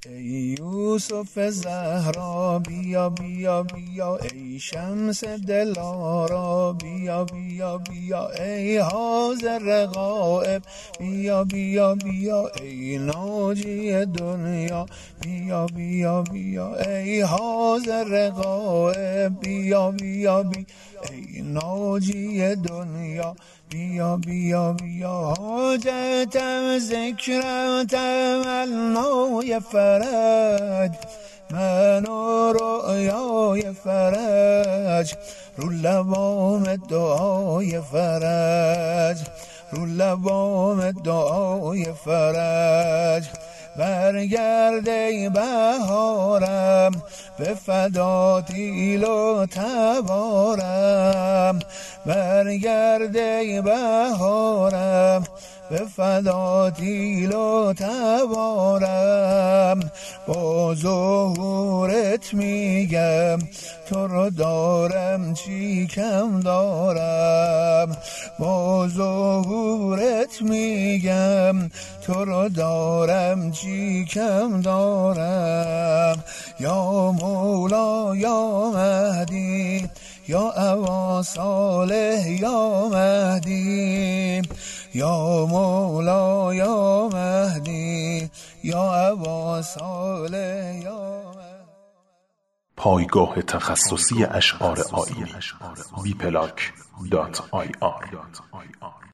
ای یوسف زهرا بیا بیا بیا، ای شمس دلارا بیا بیا بیا، ای حاضر غائب بیا بیا بیا، ای ناجی دنیا بیا بیا بیا، ای حاضر غائب بیا بیا بیا، ای ناجی دنیا بیا بیا بیا. حاجتم ذکرم تمنای فرج، من و رؤیای فرج، رو لبام دعای فرج، رو لبام دعای فرج. برگرد ای بهارم به فدا دیل و تبارم، برگرد ای بهارم به فدا دیل و تبارم. با ظهورت میگم تو رو دارم چی کم دارم، با ظهورت میگم تو رو دارم چی کم دارم. یا مولا یا مهدی یا ابا صالح یا مهدی، یا مولا یا مهدی یا ابا صالح یا مهدی. پایگاه تخصصی اشعار آیینی www.bplank.ir